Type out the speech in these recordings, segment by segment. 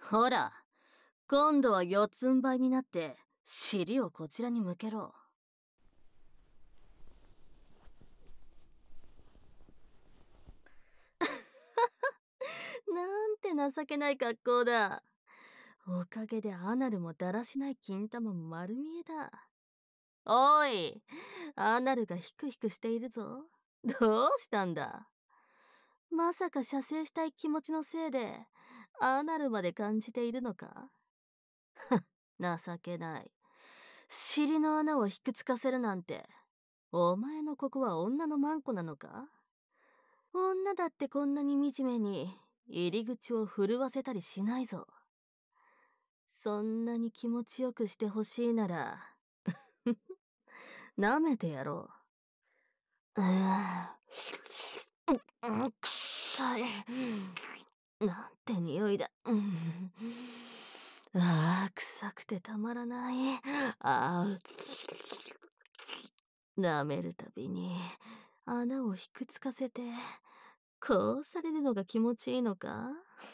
ほら、今度は四つん這いになって、尻をこちらに向けろ。なんて情けない格好だ。おかげでアナルもだらしない金玉も丸見えだ。おい、アナルがヒクヒクしているぞ。どうしたんだ？まさか射精したい気持ちのせいで、アナルまで感じているのか？情けない。尻の穴をひくつかせるなんて、お前のここは女のマンコなのか？女だってこんなに惨めに入り口を震わせたりしないぞ。そんなに気持ちよくしてほしいなら、舐めてやろう。くさい。なんて匂いだ。臭くてたまらない。舐めるたびに穴をひくつかせて、こうされるのが気持ちいいのか？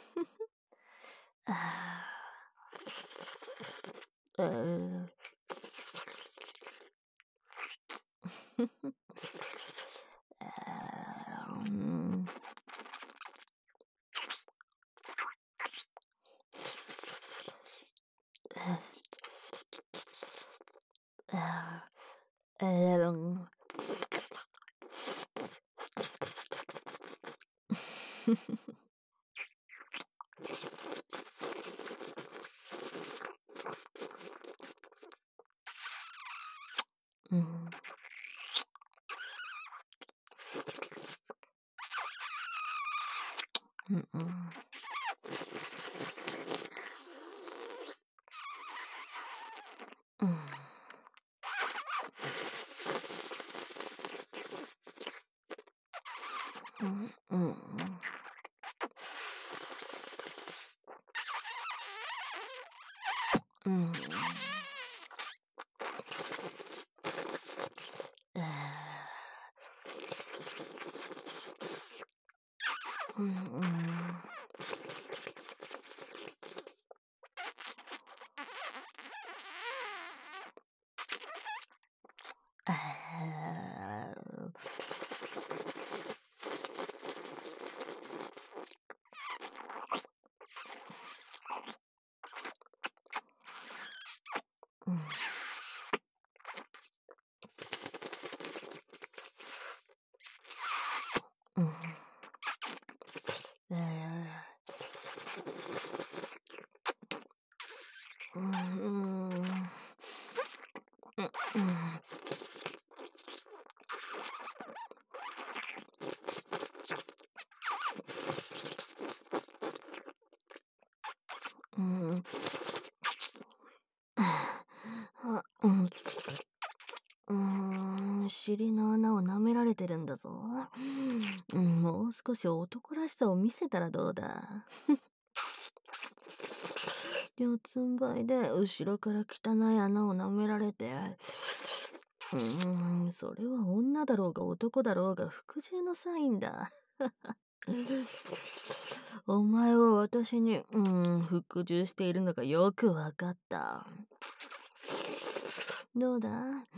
うーんうん。うんうん。うん。うんうん。うん。うんうん。うん。うん。うん。うん。うん。尻の穴を舐められてるんだぞ。もう少し男らしさを見せたらどうだ。四つん這いで後ろから汚い穴を舐められて、それは女だろうが男だろうが服従のサインだ。お前は私に、服従しているのがよくわかった。どうだ？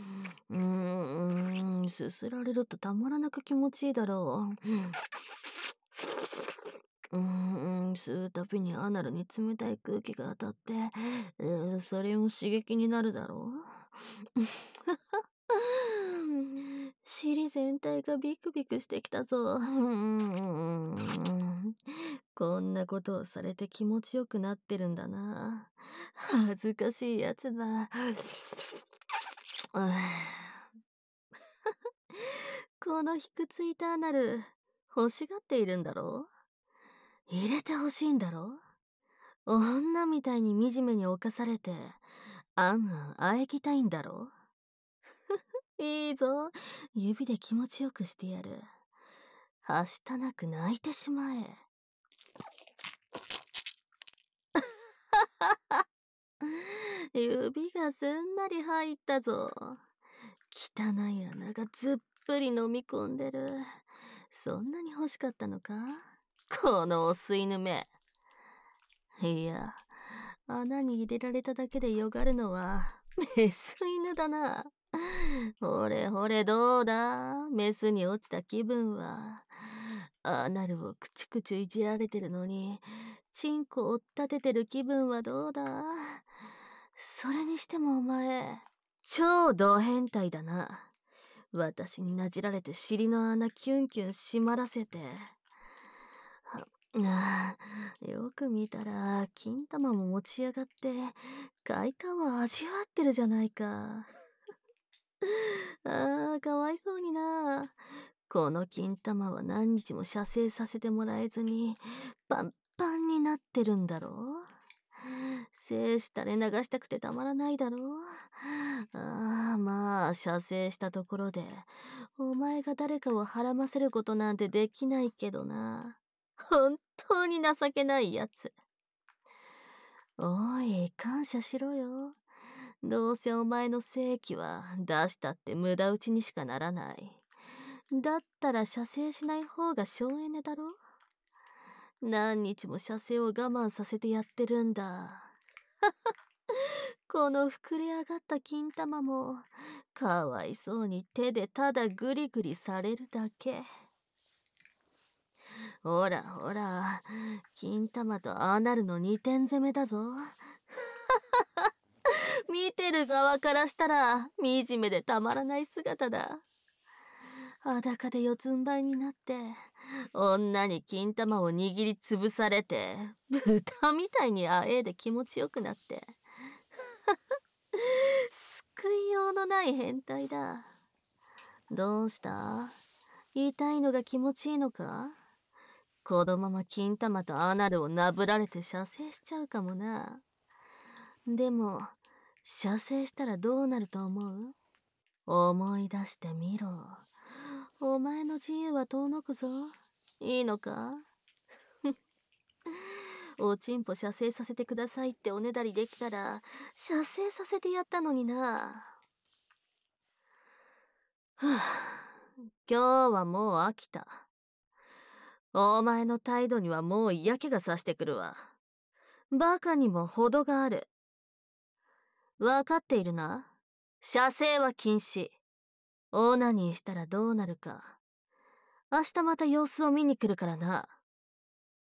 すすられるとたまらなく気持ちいいだろう。吸うたびにアナルに冷たい空気が当たって、それも刺激になるだろう。尻全体がビクビクしてきたぞ。こんなことをされて気持ちよくなってるんだな。恥ずかしいやつだ。このひくついたアナル、欲しがっているんだろう？入れてほしいんだろう？女みたいに惨めに侵されて、あんあんあえぎたいんだろう？いいぞ。指で気持ちよくしてやる。はしたなく泣いてしまえ。指がすんなり入ったぞ。汚い穴がずっぷり飲み込んでる。そんなに欲しかったのか？このお吸いぬめ。いや、 穴に入れられただけでよがるのは、メス犬だな。ほれほれどうだメスに落ちた気分は。アナルをくちくちいじられてるのに、チンコを立ててる気分はどうだそれにしてもお前、超ド変態だな。私になじられて尻の穴キュンキュン締まらせて。ああ、よく見たら、金玉も持ち上がって、快感を味わってるじゃないか。ああ、かわいそうにな。この金玉は何日も射精させてもらえずに、パンパンになってるんだろう。精子垂れ流したくてたまらないだろう。ああ、まあ、射精したところで、お前が誰かをはらませることなんてできないけどな。本当に情けないやつ。おい、感謝しろよ。どうせお前の正規は出したって無駄打ちにしかならない。だったら射精しない方が省エネだろ。何日も射精を我慢させてやってるんだ。この膨れ上がった金玉も、かわいそうに手でただグリグリされるだけ。ほらほら、金玉とああなるの二点攻めだぞ。見てる側からしたら惨めでたまらない姿だ。裸で四つん這いになって女に金玉を握りつぶされて豚みたいにあえいで気持ちよくなって救いようのない変態だ。どうした痛いのが気持ちいいのかこのまま金玉とアナルをなぶられて射精しちゃうかもな。でも射精したらどうなると思う思い出してみろ。お前の自由は遠のくぞ。いいのかおちんぽ射精させてくださいっておねだりできたら、射精させてやったのにな。ふぅ、今日はもう飽きた。お前の態度にはもう嫌気がさしてくるわ。バカにも程がある。わかっているな射精は禁止。オナニーしたらどうなるか。明日また様子を見に来るからな。